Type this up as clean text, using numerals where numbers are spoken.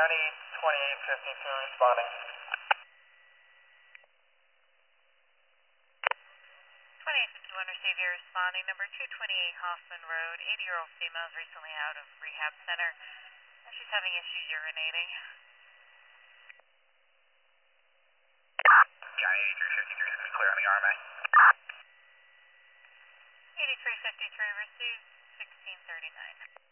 County 2852 responding. 2851 receive your responding. Number 228 Hoffman Road. 80-year-old female is recently out of rehab center. And she's having issues urinating. Yeah, 8353 is going to be clear on the RMA. 8353 received 1639.